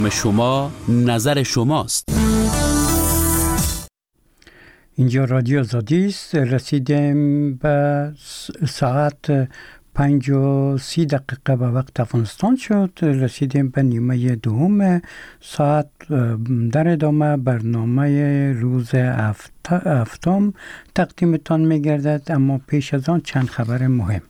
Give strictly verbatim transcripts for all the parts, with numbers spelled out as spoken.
شما نظر شماست. اینجا رادیو آزادی است. رسیدیم به ساعت پنج و سی دقیقه به وقت افغانستان شد. رسیدیم به نیمه دوم ساعت. در ادامه برنامه روز هفتم تقدیمتان می گردد، اما پیش از آن چند خبر مهم.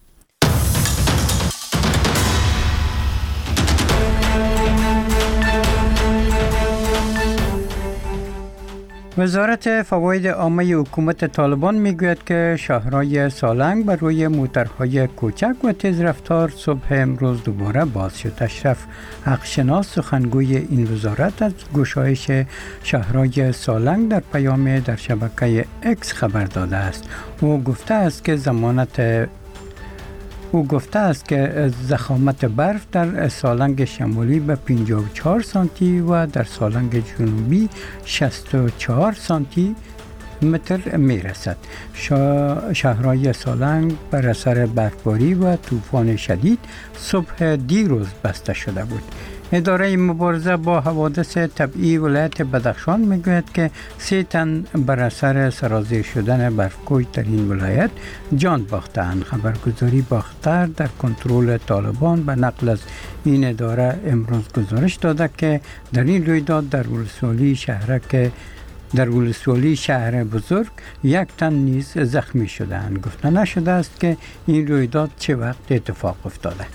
وزارت فواید عامه حکومت طالبان میگوید که شهرهای سالنگ بر روی موترهای کوچک و تیز رفتار صبح امروز دوباره باز شد. اشرف حقشناس سخنگوی این وزارت از گشایش شهرهای سالنگ در پیام در شبکه اکس خبر داده است. او گفته است که ضمانت او گفته است که ضخامت برف در سالنگ شمالی به پنجاه و چهار سانتی و در سالنگ جنوبی شصت و چهار سانتی متر می رسد. شهرهای سالنگ بر اثر برفباری و طوفان شدید صبح دیروز بسته شده بود. اداره مبارزه با حوادث طبیعی ولایت بدخشان میگوید که سه تن بر اثر سرازیر شدن برفکوی در این ولایت جان باختند. خبرگزاری باختر در کنترل طالبان به نقل از این اداره امروز گزارش داده که در این رویداد در ولسوالی شهرک در ولسوالی شهر بزرگ یک تن نیز زخمی شدند. گفته نشده است که این رویداد چه وقت اتفاق افتاده.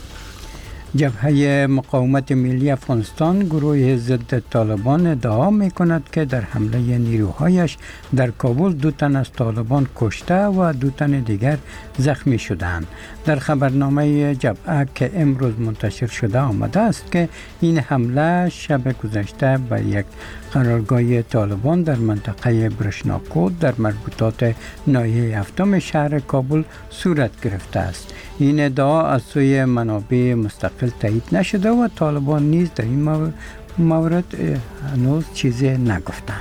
جبهه مقاومت ملی افغانستان گروه ضد طالبان ادعا می کند که در حمله نیروهایش در کابل دو تن از طالبان کشته و دو تن دیگر زخمی شدند. در خبرنامه جبهه که امروز منتشر شده آمده است که این حمله شب گذشته به یک قرارگاه طالبان در منطقه برشناکود در مربوطات ناحیه هفتم شهر کابل صورت گرفته است. این ادعا از سوی منابع مستقل تایید نشده و طالبان نیز در این مورد هنوز چیزی نگفتند.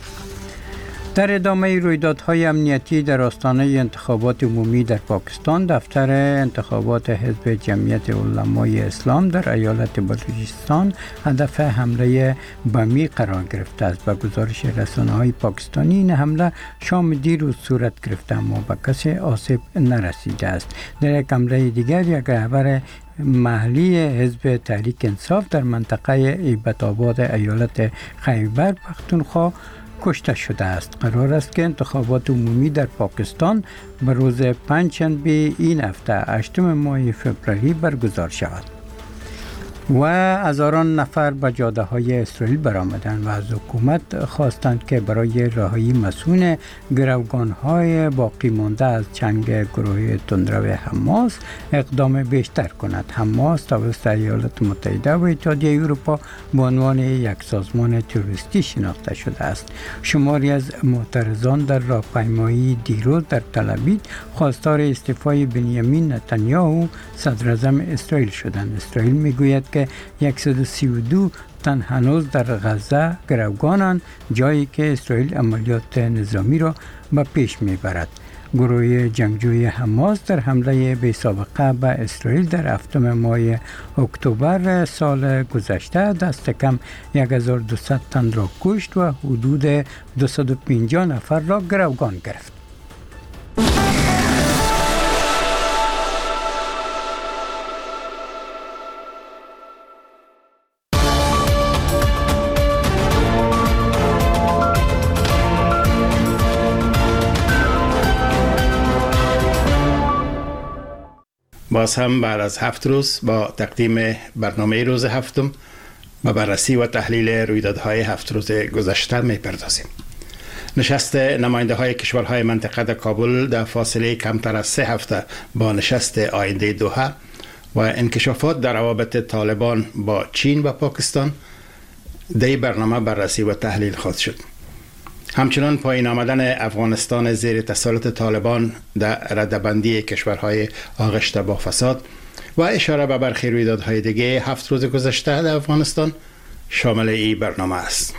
در ادامه رویدادهای امنیتی در آستانه انتخابات عمومی در پاکستان، دفتر انتخابات حزب جمعیت علمای اسلام در ایالت بلوچستان هدف حمله بمی قرار گرفته است. به گزارش رسانه‌های پاکستانی این حمله شام دیروز صورت گرفته اما به کسی آسیب نرسیده است. در یک حمله دیگر یک رهبر محلی حزب تحریک انصاف در منطقه ایبت آباد ایالت خیبر پختونخوا کشته شده است. قرار است که انتخابات عمومی در پاکستان به روز پنجشنبه این هفته هشتم ماه فوریه برگزار شود. و هزاران نفر به جاده های اسرائیل برآمدند و از حکومت خواستند که برای رهایی مسئول گروگان های باقی مانده از چنگ گروه تندرو حماس اقدام بیشتر کند. حماس توسط ایالات متحده و اتحادیه اروپا به عنوان یک سازمان تروریستی شناخته شده است. شماری از معترضان در راهپیمایی دیروز در تل‌آویو خواستار استعفای بنیامین نتانیاهو صدراعظم اسرائیل شدند. اسرائیل میگوید که صد و سی و دو تن هنوز در غزه گروگانند، جایی که اسرائیل عملیات نظامی را به پیش میبرد. گروه جنگجوی حماس در حمله بی سابقه به اسرائیل در هفتم ماه اکتبر سال گذشته دست کم هزار و دویست تن را کشت و حدود دویست و پنجاه نفر را گروگان گرفت. باز هم بعد از هفت روز با تقدیم برنامه روز هفتم و بررسی و تحلیل رویدادهای هفت روز گذشته می‌پردازیم. نشست نماینده های کشورهای منطقه در کابل در فاصله کمتر از سه هفته با نشست آینده دوحه و انکشافات در روابط طالبان با چین و پاکستان در برنامه بررسی و تحلیل خواهد شد. همچنان پایین آمدن افغانستان زیر تسلط طالبان در ردبندی کشورهای آغشته با فساد و اشاره به برخی رویدادهای دیگه هفت روز گذشته در افغانستان شامل این برنامه است.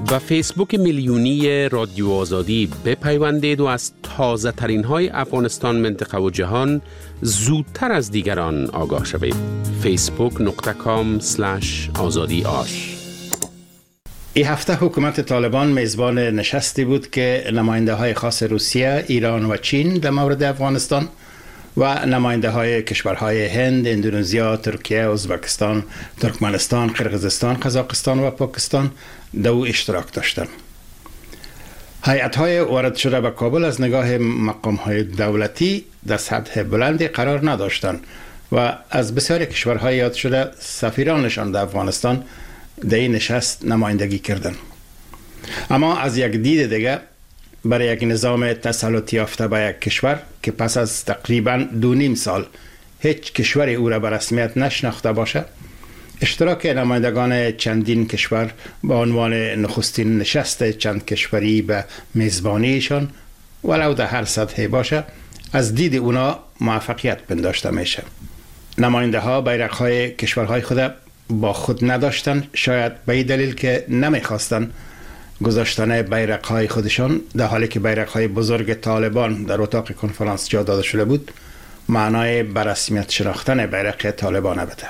و فیسبوک میلیونی رادیو آزادی بپیوندید و از تازه ترین های افغانستان، منطقه و جهان زودتر از دیگران آگاه شوید. فیسبوک نقطه کام سلش آزادی آش. این هفته حکومت طالبان میزبان نشستی بود که نماینده های خاص روسیه، ایران و چین در مورد افغانستان و نماینده های کشورهای هند، اندونزیا، ترکیه، ازبکستان، ترکمنستان، قرقیزستان، قزاقستان و پاکستان در او اشتراک داشتند. هیئت های وارد شده به کابل از نگاه مقام های دولتی در سطح بلندی قرار نداشتند و از بسیاری کشورهای یاد شده سفیرانشان در افغانستان در این نشست نمایندگی کردند. اما از یک دید دیگه برای یک نظام تسلط یافته به یک کشور که پس از تقریباً دو نیم سال هیچ کشوری او را به رسمیت نشناخته باشه، اشتراک نمایندگان چندین کشور به عنوان نخستین نشست چند کشوری به میزبانیشان ولو در هر سطحی باشه از دید اونا موفقیت پنداشته میشه. نماینده ها بیرق های کشورهای خود با خود نداشتن، شاید به این دلیل که نمیخواستن گذاشتن بیرق های خودشان در حالی که بیرق های بزرگ طالبان در اتاق کنفرانس جا داده شده بود معنای به رسمیت شناختن بیرق طالبان بده.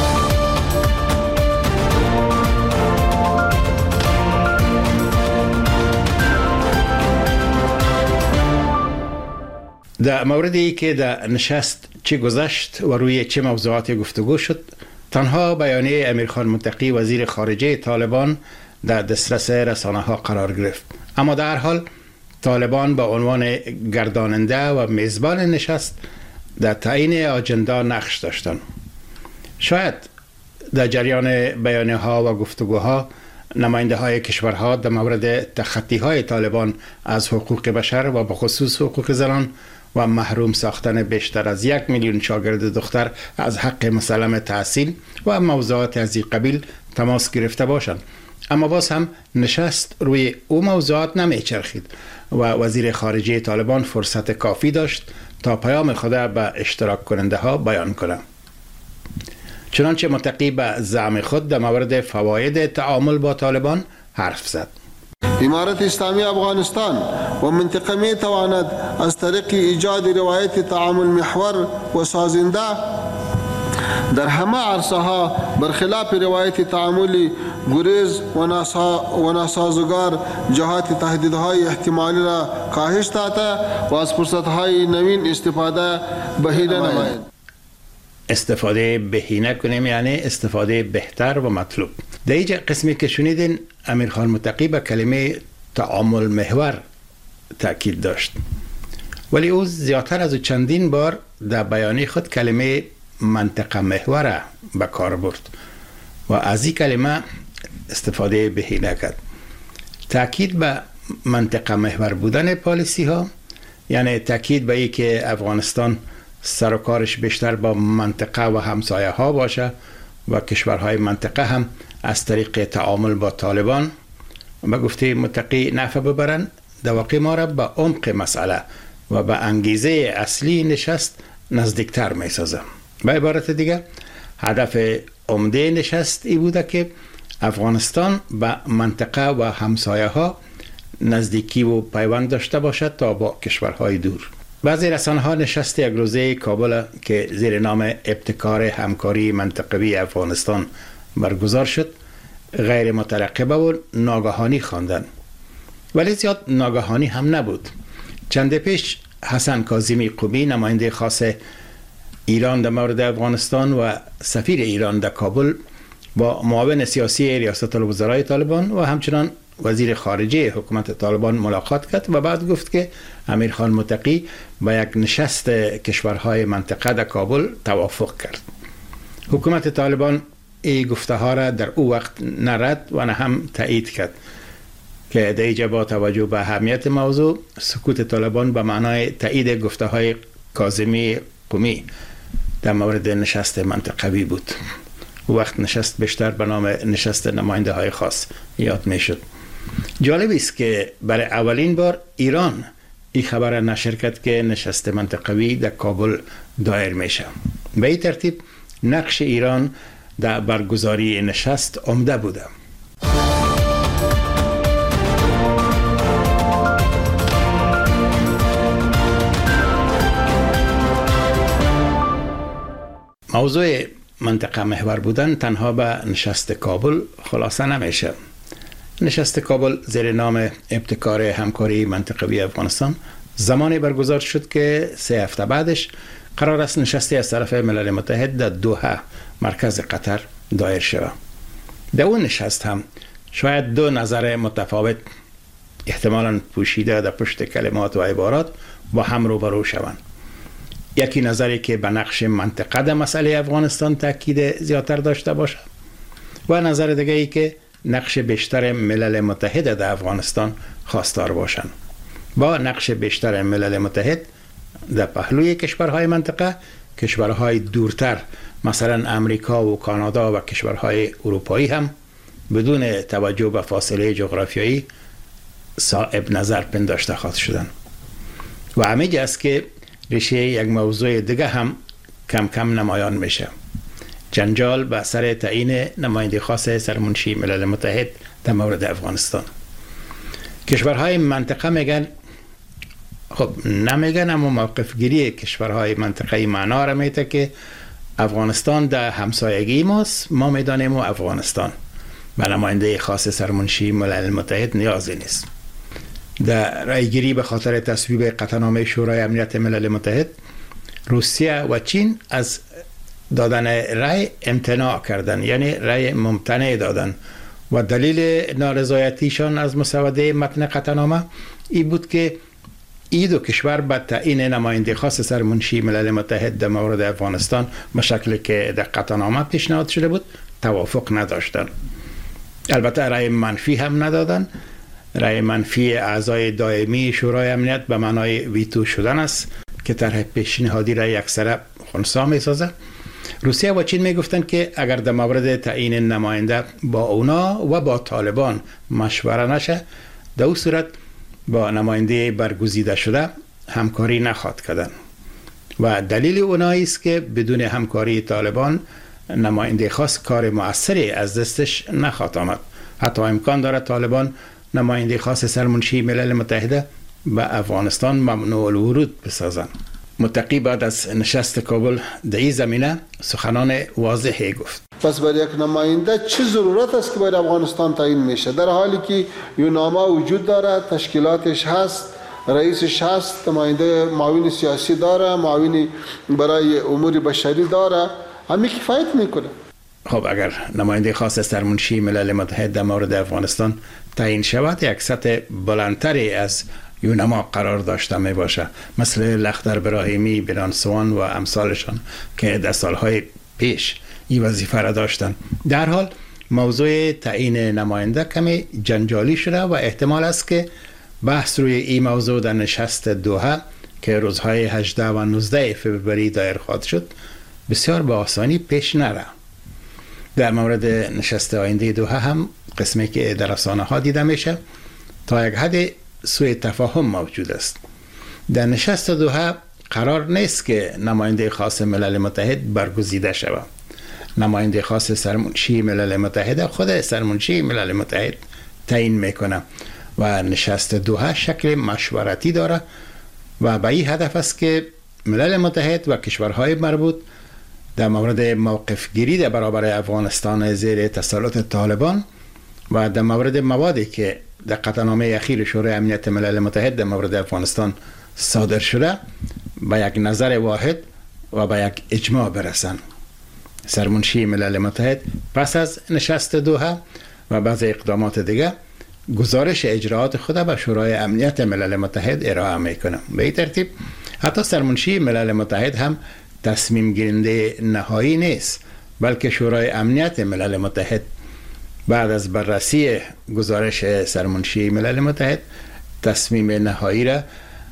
در موردی که در نشست چه گذشت و روی چه موضوعاتی گفتگو شد، تنها بیانیه امیرخان متقی وزیر خارجه طالبان در دسترس رسانه ها قرار گرفت. اما در حال طالبان به عنوان گرداننده و میزبان نشست در تعیین آجندا نقش داشتند. شاید در جریان بیانیه ها و گفتگوها نماینده های کشورها در مورد تخطی های طالبان از حقوق بشر و به خصوص حقوق زنان و محروم ساختن بیشتر از یک میلیون شاگرد دختر از حق مسلم تحصیل و موضوعات از این قبیل تماس گرفته باشند. اما باز هم نشست روی او موضوعات نمی چرخید و وزیر خارجه طالبان فرصت کافی داشت تا پیام خود به اشتراک کننده ها بیان کنه. چنانچه متقی به زعم خود در مورد فواید تعامل با طالبان حرف زد. امارت اسلامی افغانستان و منطقه می تواند از طریق ایجاد روایت تعامل محور و سازنده در همه عرصه ها برخلاف روایت تعاملی گریز و ناسازگار جهات تهدیدهای احتمالی را کاهش داده و از فرصتهای نوین استفاده بهینه نماید. استفاده بهینه کنیم یعنی استفاده بهتر و مطلوب. در اینجا قسمی که شنیدین امیرخان متقی به کلمه تعامل محور تأکید داشت، ولی او زیادتر از چندین بار در بیانیه خود کلمه منطقه محور به کار برد و از این کلمه استفاده بهینه کرد. تأکید به منطقه محور بودن پالیسی ها یعنی تأکید به این که افغانستان سر و کارش بیشتر با منطقه و همسایه ها باشه و کشورهای منطقه هم از طریق تعامل با طالبان به گفته متقی نفع ببرن، در واقع ما را به عمق مسئله و به انگیزه اصلی نشست نزدیکتر می سازه. به عبارت دیگه هدف عمده نشست ای بوده که افغانستان به منطقه و همسایه ها نزدیکی و پیوند داشته باشد تا با کشورهای دور. بعضی رسانه ها نشست یک روزه کابل که زیر نام ابتکار همکاری منطقوی افغانستان برگزار شد غیر مترقبه و ناگهانی خواندند، ولی زیاد ناگهانی هم نبود. چند پیش حسن کاظمی قمی نماینده خاص ایران در مورد افغانستان و سفیر ایران در کابل با معاون سیاسی ریاست الوزرای طالبان و همچنان وزیر خارجه حکومت طالبان ملاقات کرد و بعد گفت که امیرخان متقی با یک نشست کشورهای منطقه در کابل توافق کرد. حکومت طالبان این گفته ها را در او وقت نرد و نه هم تایید کرد که در اینجا با توجه به اهمیت موضوع سکوت طالبان به معنای تایید گفته های کاظمی قمی در مورد نشست منطقوی بود. وقت نشست بیشتر به نام نشست نماینده های خاص یاد می شد. جالب است که برای اولین بار ایران این خبر نشر کرد که نشست منطقوی در کابل دایر میشه. به این ترتیب نقش ایران در برگزاری نشست عمده بوده. موضوع منطقه محور بودن تنها به نشست کابل خلاصه نمیشه. نشست کابل زیر نام ابتکار همکاری منطقوی افغانستان زمانی برگزار شد که سه هفته بعدش قرار است نشستی از طرف ملل متحد در دوحه مرکز قطر دایر شود. در اون نشست هم شاید دو نظر متفاوت احتمالاً پوشیده در پشت کلمات و عبارات با هم روبرو شوند. یکی نظری که به نقش منطقه در مسئله افغانستان تاکید زیادتر داشته باشد و نظر دیگه ای که نقش بیشتر ملل متحد در افغانستان خواستار باشند. با نقش بیشتر ملل متحد در پهلوی کشورهای منطقه، کشورهای دورتر مثلا امریکا و کانادا و کشورهای اروپایی هم بدون توجه به فاصله جغرافیایی صاحب نظر پنداشته خواهد شدن. و همین است که ریشه یک موضوع دیگه هم کم کم نمایان میشه. جنجال به سر تعیین نماینده خاص سرمنشی ملل متحد در مورد افغانستان. کشورهای منطقه میگن، خب نمیگن، اما موقف گیری کشورهای منطقه معنا را میده که افغانستان در همسایگی ماست، ما میدانیم و افغانستان به نماینده خاص سرمنشی ملل متحد نیازی نیست. در رای گیری به خاطر تصویب قطعنامه شورای امنیت ملل متحد، روسیه و چین از دادن رای امتناع کردن، یعنی رای ممتنع دادن و دلیل نارضایتیشان از مسوده متن قطعنامه این بود که این دو کشور به تعیین نماینده خاص سرمنشی ملل متحد در مورد افغانستان به شکلی که در قطعنامه پیشنهاد شده بود توافق نداشتند. البته رای منفی هم ندادن. رای منفی اعضای دائمی شورای امنیت به معنای ویتو شدن است که طرح پیشنهادی را یکسره خنثی می‌سازد. روسیه و چین میگفتند که اگر در مورد تعیین نماینده با اونا و با طالبان مشوره نشه، در اون صورت با نماینده برگزیده شده همکاری نخواهد کردن. و دلیل اونایی است که بدون همکاری طالبان نماینده خاص کار مؤثری از دستش نخواهد آمد. حتی امکان دارد طالبان نماینده خاص سرمنشی ملل متحد به افغانستان ممنوع الورود بسازند. متقی بعد از نشست کابل در این زمینه سخنان واضحی گفت. پس برای یک نماینده چه ضرورت است که برای افغانستان تعیین میشه؟ در حالی که یه نامه وجود داره، تشکیلاتش هست، رئیسش هست، نماینده معاون سیاسی داره، معاون برای امور بشری داره، همین کفایت میکنه. خب اگر نماینده خاص سرمنشی ملل متحد در مورد افغانستان تعیین شود، یک سطح بلندتری از یونما قرار داشته می باشه، مثل لخدر ابراهیمی، بیران سوان و امثالشان که در سالهای پیش این وظیفه را داشتن. در حال موضوع تعیین نماینده کمی جنجالی شده و احتمال است که بحث روی این موضوع در نشست دوحه که روزهای هجده و نوزده فوریه دایر خواهد شد بسیار به آسانی پیش نره. در مورد نشست آینده دوحه هم قسمی که در رسانه ها دیده میشه تا یک حد سوء تفاهم موجود است. در نشست دوحه قرار نیست که نماینده خاص ملل متحد برگزیده شود. نماینده خاص سرمنشی ملل متحد خود سرمنشی ملل متحد تعیین میکنه و نشست دوحه شکل مشورتی داره و به این هدف است که ملل متحد و کشورهای مربوط در مورد موقف گیری در برابر افغانستان زیر تسلط طالبان و در مورد موادی که در قطعنامه اخیر شورای امنیت ملل متحد در مورد افغانستان صادر شده به یک نظر واحد و به یک اجماع برسند. سرمنشی ملل متحد پس از نشست دوحه و بعض اقدامات دیگه گزارش اجراات خود به شورای امنیت ملل متحد ارائه میکنه. به این ترتیب حتی سرمنشی ملل متحد هم تصمیم گیرنده نهایی نیست، بلکه شورای امنیت ملل متحد بعد از بررسی گزارش سرمنشی ملل متحد تصمیم نهایی را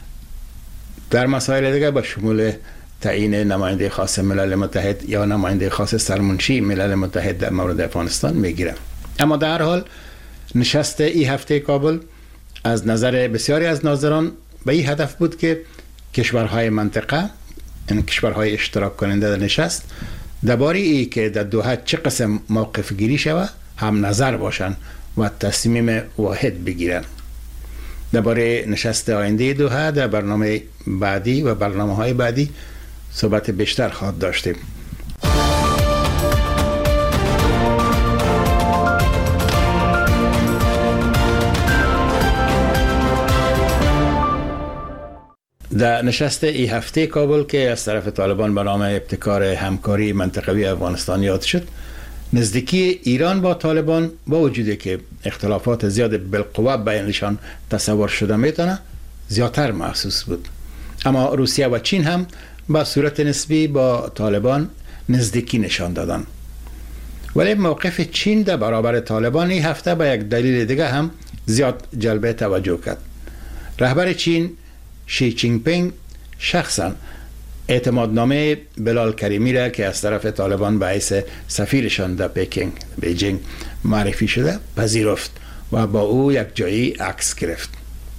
در مسائل دیگه به شمول تعیین نماینده خاص ملل متحد یا نماینده خاص سرمنشی ملل متحد در مورد افغانستان میگیره. اما در حال نشست این هفته کابل از نظر بسیاری از ناظران به این هدف بود که کشورهای منطقه، این کشورهای اشتراک کننده در نشست، درباره ای که در دوحه چه قسم موقف گیری شود هم نظر باشن و تصمیم واحد بگیرن. درباره نشست آینده دوحه در برنامه بعدی و برنامه های بعدی صحبت بیشتر خواهد داشتیم. در نشست ای هفته کابل که از طرف طالبان به نام ابتکار همکاری منطقوی افغانستان یاد شد، نزدیکی ایران با طالبان با وجودی که اختلافات زیاد بالقوه بینشان تصور شده میتونه زیادتر محسوس بود، اما روسیه و چین هم با صورت نسبی با طالبان نزدیکی نشان دادن. ولی موقف چین در برابر طالبان این هفته به یک دلیل دیگه هم زیاد جلب توجه کرد. رهبر چین شی جین پینگ شخصا اعتمادنامه بلال کریمی را که از طرف طالبان به حیث سفیرشان در پکینگ بیجینگ معرفی شده پذیرفت و با او یک جایی عکس گرفت.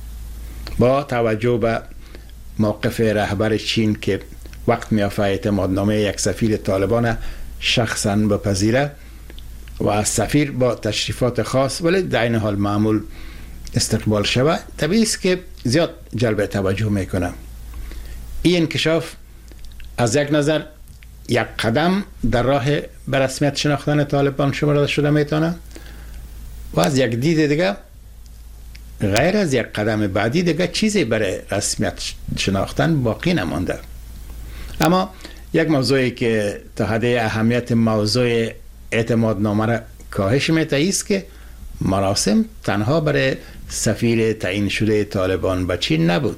با توجه به موقف رهبر چین که وقت میافته اعتمادنامه یک سفیر طالبان شخصا بپذیره و از سفیر با تشریفات خاص ولی در این حال معمول استقبال شود، طبیعی است که زیاد جلب توجه میکنه. این انکشاف از یک نظر یک قدم در راه به رسمیت شناختن طالبان شمرده شده میتونه و از یک دید دیگه غیر از یک قدم بعدی دیگه چیزی برای رسمیت شناختن باقی نمانده. اما یک موضوعی که تا حد اهمیت موضوع اعتمادنامه را کاهش میده است که مراسم تنها برای سفیر تعیین شده طالبان به چین نبود.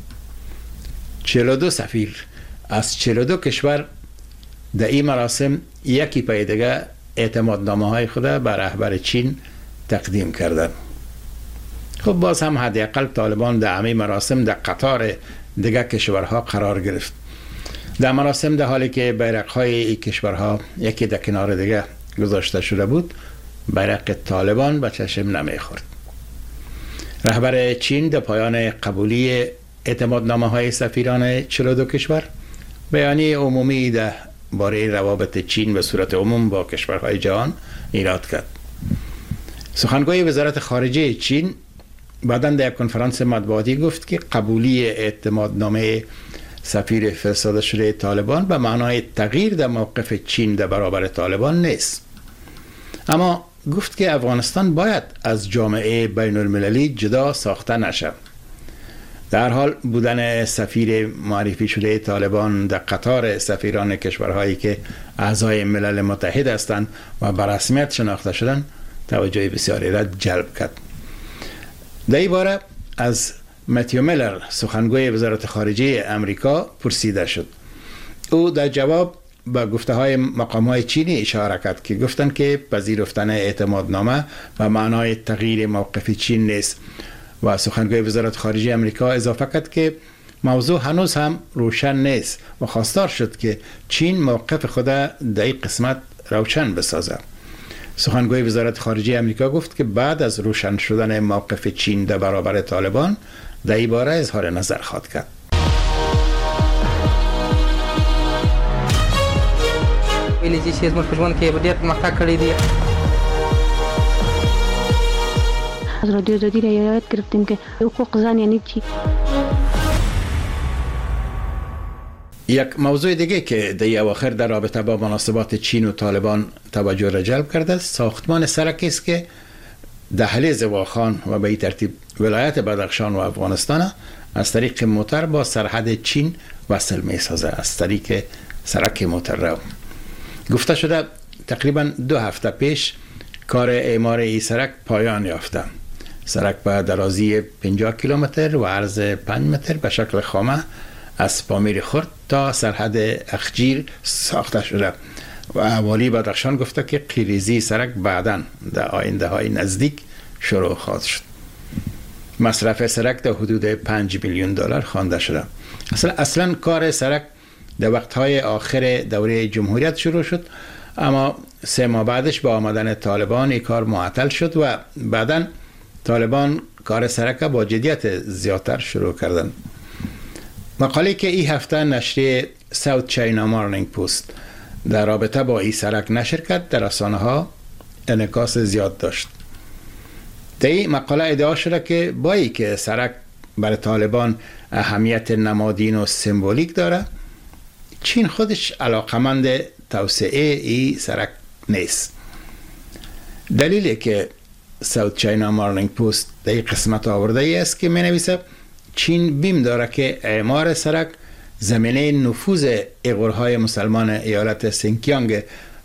چهل و دو سفیر از چهل و دو کشور در این مراسم یکی پای دیگه اعتمادنامه های خود به رهبر چین تقدیم کردند. خب باز هم حداقل طالبان در همه مراسم در قطار دیگه کشورها قرار گرفت. در مراسم در حالی که بیرق های این کشورها یکی در کنار دیگه گذاشته شده بود، بیرق طالبان به چشم نمیخورد. رهبر چین در پایان قبولی اعتمادنامه های سفیران چهل و دو کشور بیانیه عمومی در باره روابط چین به صورت عموم با کشورهای جهان ایراد کرد. سخنگوی وزارت خارجه چین بعداً در یک کنفرانس مطبوعاتی گفت که قبولی اعتمادنامه سفیر فرستاده شده طالبان به معنای تغییر در موقف چین در برابر طالبان نیست، اما گفت که افغانستان باید از جامعه بین المللی جدا ساخته نشد. در حال بودن سفیر معرفی شده طالبان در قطار سفیران کشورهایی که اعضای ملل متحد هستند و به رسمیت شناخته شدند توجه بسیاری را جلب کرد. در این باره از متیو میلر سخنگوی وزارت خارجه امریکا پرسیده شد. او در جواب به گفته های مقام های چینی اشاره کرد که گفتند که پذیرفتن اعتمادنامه به معنای تغییر موقف چین نیست و سخنگوی وزارت خارجه امریکا اضافه کرد که موضوع هنوز هم روشن نیست و خواستار شد که چین موقف خود در این قسمت روشن بسازد. سخنگوی وزارت خارجه امریکا گفت که بعد از روشن شدن موقف چین در برابر طالبان در این باره اظهار نظر خواهد کرد. ویلي چې زموږ په ژوند کې ډېر پرمختګ کړی دی. از رادیو آزادی را یاد گرفتیم که حقوق زن یعنی چی. یک موضوع دیگه که در اواخر در رابطه با مناسبات چین و طالبان توجه را جلب کرده است ساختمان سرکی است که دهلیز واخان و به این ترتیب ولایت بدخشان و افغانستان از طریق موتر با سرحد چین وصل می سازه. از طریق سرک موتر را گفته شده تقریبا دو هفته پیش کار اعمار این سرک پایان یافته. سرک به درازی پنجاه کیلومتر و عرض پنج متر به شکل خامه از پامیر خرد تا سرحد اخجیر ساخته شده و اوالی بدخشان گفته که قیریزی سرک بعداً در آینده های نزدیک شروع خواهد شد. مصرف سرک در حدود پنج میلیون دلار خوانده شده. اصلا اصلا کار سرک در وقتهای آخر دوره جمهوریت شروع شد، اما سه ماه بعدش با آمدن طالبان این کار معطل شد و بعداً طالبان کار سرک با جدیت زیادتر شروع کردند. مقاله که این هفته نشریه ساوت چاینا مارنینگ پوست در رابطه با این سرک نشر کرد در رسانه ها انعکاس زیاد داشت. در این مقاله ادعا شده که با ای که سرک برای طالبان اهمیت نمادین و سمبولیک داره، چین خودش علاقمند توسعه این سرک نیست. دلیلی که ساوت چاینا مارنینگ پوست در این قسمت آورده ای است که می نویسه چین بیم داره که اعمار سرک زمینه نفوذ ایغورهای مسلمان ایالت سینکیانگ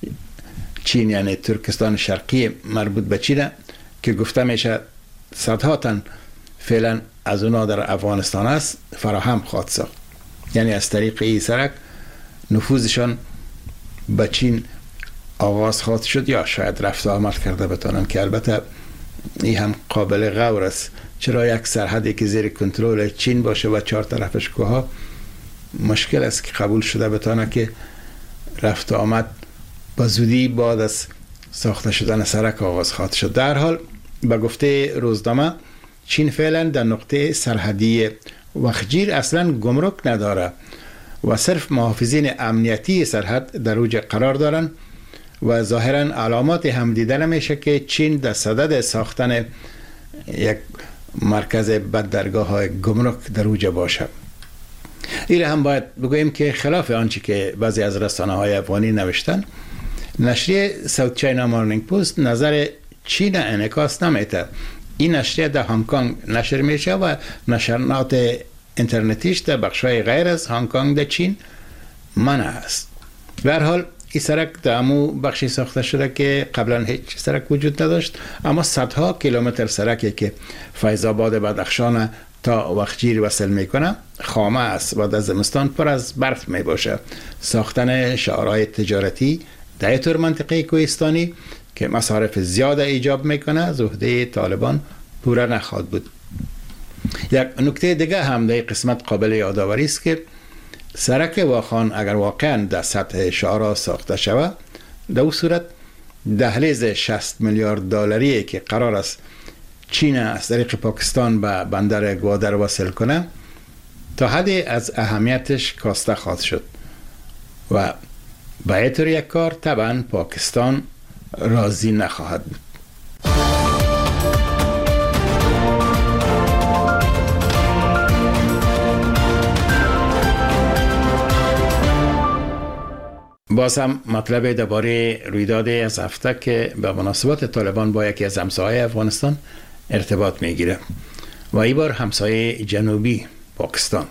چین، یعنی ترکستان شرقی مربوط به چینه که گفته میشه صدها تن فعلا از اونا در افغانستان است فراهم خواهد ساخت. یعنی از طریق این سرک نفوذشان به چین آغاز خواهد شد یا شاید رفت و آمد کرده بتانن، که البته این هم قابل غور است. چرا یک سرحدی که زیر کنترل چین باشه و چهار طرفش کوها، مشکل است که قبول شده بتانه که رفت و آمد با زودی بعد از ساخته شدن سرک آغاز خواهد شد. در حال به گفته روزنامه چین فعلا در نقطه سرحدی وخجیر اصلا گمرک نداره و صرف محافظین امنیتی سرحد در اوج قرار دارن و ظاهرا علامات هم دیده نمیشه که چین در صدد ساختن یک مرکز بندرگاه های گمرک در اوج باشه. این هم باید بگوییم که خلاف آنچه که بعضی از رسانه های افغانی نوشتن، نشریه ساوت چاینا مورنینگ پست نظر چین انعکاس نمیده. این نشریه در هنگ کنگ نشر میشه و نشریات اینترنتیش در بخش‌های غیر از هنگ کنگ در چین منع است. به هر حال این سرک در امو بخشی ساخته شده که قبلا هیچ سرک وجود نداشت، اما صدها کیلومتر سرکی که فیض آباد بدخشان تا وخجیر وصل میکنه خامه است و در زمستان پر از برف می باشه. ساختن شعارهای تجارتی در اینطور منطقه کوهستانی که مصارف زیاد ایجاب میکنه از عهده طالبان پوره نخواهد بود. یک نکته دیگه هم در قسمت قابل یادآوری است که سرک واخان اگر واقعا در سطح شعارها ساخته شود، در اون صورت دهلیز شصت میلیارد دلاری که قرار است چین از طریق پاکستان به بندر گوادر وصل کنه تا حدی از اهمیتش کاسته خواهد شد و به اینطور یک کار طبعا پاکستان راضی نخواهد بود. باز هم مطلب درباره رویداد از هفته که به مناسبت طالبان با یکی از همسایه افغانستان ارتباط میگیره و این بار همسایه جنوبی پاکستان.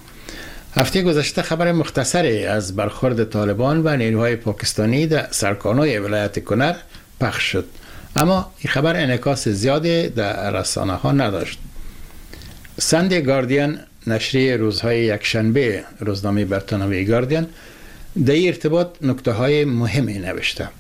هفته گذشته خبر مختصری از برخورد طالبان و نیروهای پاکستانی در سرکانای ولایت کنر پخش شد، اما این خبر انعکاس زیادی در رسانه ها نداشت. ساندی گاردین، نشریه روزهای یکشنبه روزنامه بریتانیایی گاردین، در این ارتباط نکته های مهمی نوشته.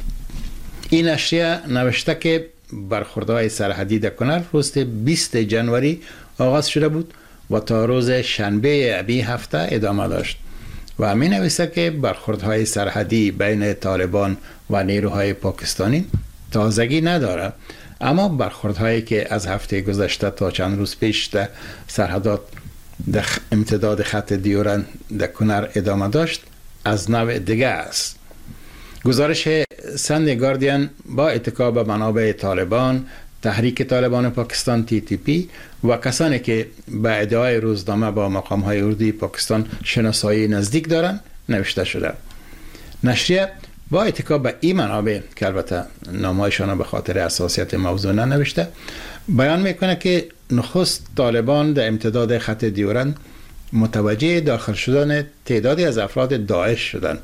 این نشریه نوشته که برخوردهای سرحدی در کنر روز بیست جنوری آغاز شده بود و تا روز شنبه ابی هفته ادامه داشت و می نویسه که برخوردهای سرحدی بین طالبان و نیروهای پاکستانی تازگی نداره، اما برخوردهایی که از هفته گذشته تا چند روز پیش در سرحدات در امتداد خط دیورند در کنر ادامه داشت از نوع دیگه است. گزارش ساندی گاردین با اتکا به منابع طالبان، تحریک طالبان پاکستان تی تی پی و کسانی که به ادعای روزنامه با مقام‌های اردوی پاکستان شناسایی نزدیک دارند نوشته شده. نشریه با اتکا به این منابع که البته نامه‌هایشان به خاطر حساسیت موضوع ننوشته، بیان میکنه که نخست طالبان در امتداد خط دیورند متوجه داخل شدن تعدادی از افراد داعش شدند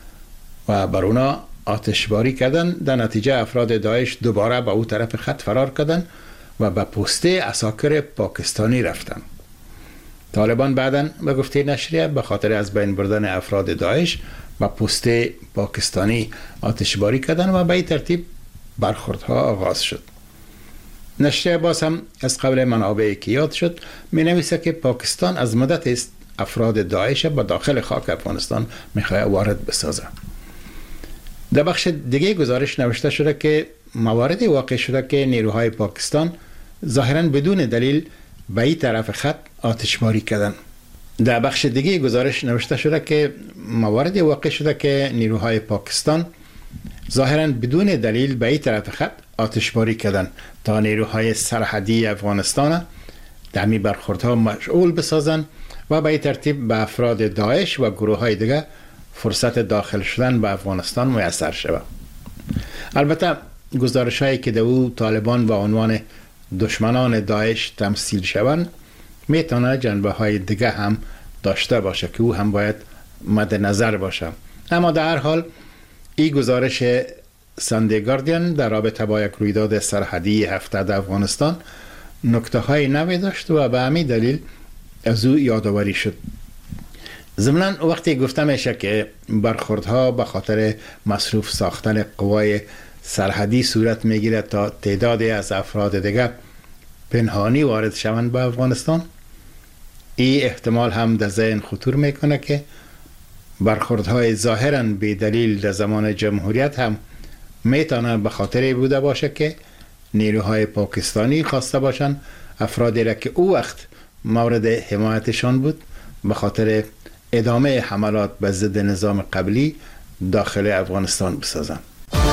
و بر اونا آتشباری کردن. در نتیجه افراد داعش دوباره به او طرف خط فرار کردند و به پسته عساکر پاکستانی رفتند. طالبان بعداً به گفته نشریه به خاطر از بین بردن افراد داعش و پسته پاکستانی آتشباری کردند و به این ترتیب برخوردها آغاز شد. نشریه باز هم از قبل منابعی که یاد شد می نویسه که پاکستان از مدت است افراد داعش به داخل خاک افغانستان میخواه وارد بسازه. در بخش دیگه گزارش نوشته شده که مواردی واقع شده که نیروهای پاکستان ظاهراً بدون دلیل به این طرف خط آتشباری کردند. در بخش دیگه گزارش نوشته شده که مواردی واقع شده که نیروهای پاکستان ظاهراً بدون دلیل به این طرف خط آتشباری کردند تا نیروهای سرحدی افغانستان در می برخوردها مشغول بسازند و به این ترتیب به افراد داعش و گروه های دیگه فرصت داخل شدن به افغانستان میسر شود. البته گزارش هایی که در او طالبان با عنوان دشمنان داعش تمثیل شوند میتونه جنبه های دیگه هم داشته باشه که او هم باید مد نظر باشه. اما در هر حال این گزارش ساندی گاردین در رابطه با یک رویداد سرحدی هفته در افغانستان نکته های نوی داشت و به همین دلیل از او یادآوری شد. ضمناً وقتی گفته میشه که برخوردها به خاطر مصروف ساختن قوای سرحدی صورت میگیره تا تعدادی از افراد دیگر پنهانی وارد شوند به افغانستان، این احتمال هم در ذهن خطور میکنه که برخوردهای ظاهراً بی دلیل در زمان جمهوریت هم میتونه به خاطر بوده باشه که نیروهای پاکستانی خواسته باشند افرادی را که او وقت مورد حمایتشان بود به خاطر ادامه حملات به ضد نظام قبلی داخل افغانستان بسازند.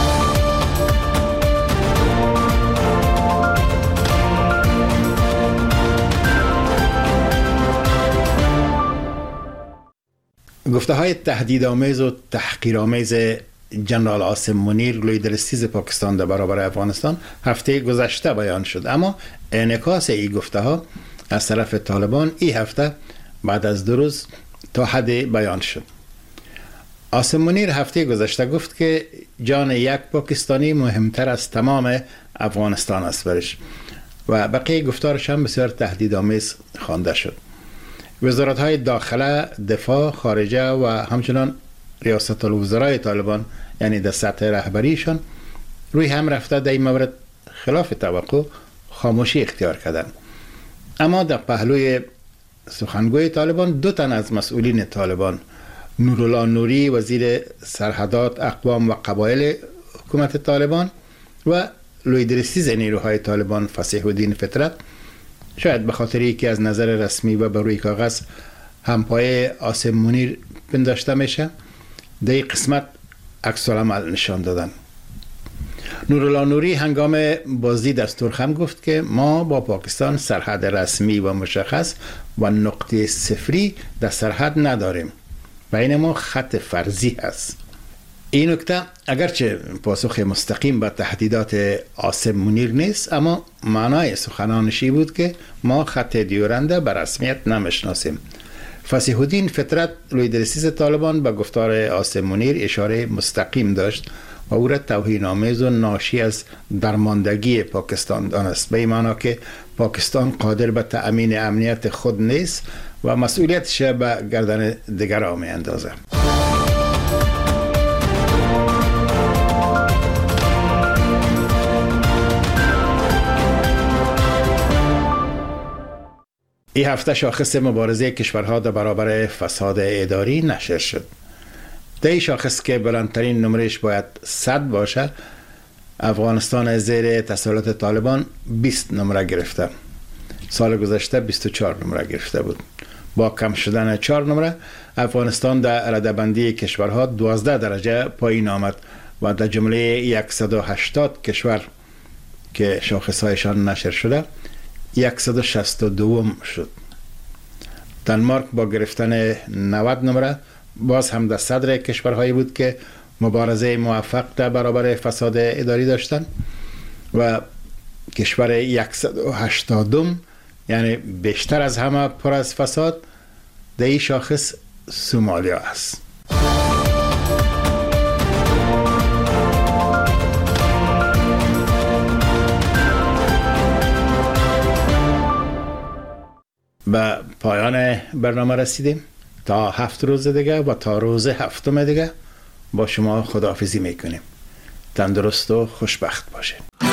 گفته های تهدیدآمیز و تحقیرآمیز جنرال عاصم منیر لویدرستیز پاکستان در برابر افغانستان هفته گذشته بیان شد، اما انعکاس این گفته ها از طرف طالبان این هفته بعد از دو روز تا حد بیان شد. عاصم منیر هفته گذشته گفت که جان یک پاکستانی مهمتر از تمام افغانستان است برش و بقیه گفتارش هم بسیار تهدیدآمیز خوانده شد. وزارت های داخله، دفاع، خارجه و همچنان ریاست الوزرای طالبان یعنی در سطح رهبریشان روی هم رفته در این مورد خلاف توقع خاموشی اختیار کردند. اما در پهلوی سخنگوی طالبان دو تن از مسئولین طالبان، نورالله نوری وزیر سرحدات، اقوام و قبایل حکومت طالبان و لویدرستیز نیروهای طالبان فصیح الدین فطرت، شاید به خاطر یکی از نظر رسمی و بر روی کاغذ همپای عاصم منیر پنداشته میشه، در این قسمت عکس العمل نشان دادن. نورالله نوری هنگام بازدید دستورخم گفت که ما با پاکستان سرحد رسمی و مشخص و نقطه صفری در سرحد نداریم، بین ما خط فرضی است. این نکته اگرچه پاسخ مستقیم به تهدیدات عاصم منیر نیست، اما معنای سخنانشی بود که ما خط دیورنده به رسمیت نمیشناسیم. فصیح الدین فطرت لویدرستیز طالبان به گفتار عاصم منیر اشاره مستقیم داشت و او را توهین‌آمیز و ناشی از درماندگی پاکستان دانست، به این معنا که پاکستان قادر به تأمین امنیت خود نیست و مسئولیتش به گردن دیگران می‌اندازه. این هفته شاخص مبارزه کشورها در برابر فساد اداری نشر شد. در این شاخص که بلندترین نمرش باید صد باشه، افغانستان زیر تسلط طالبان بیست نمره گرفته. سال گذشته بیست و چهار نمره گرفته بود. با کم شدن چهار نمره افغانستان در رده‌بندی کشورها دوازده درجه پایین آمد و در جمله صد و هشتاد کشور که شاخصهایشان نشر شده صد و شصت و دو شد. دانمارک با گرفتن نود نمره باز هم در صدر کشورهایی بود که مبارزه موفق در برابر فساد اداری داشتند و کشور صد و هشتاد یعنی بیشتر از همه پر از فساد در این شاخص سومالیا است. به پایان برنامه رسیدیم. تا هفت روز دیگه و تا روز هفتم دیگه با شما خداحافظی میکنیم. تندرست و خوشبخت باشید.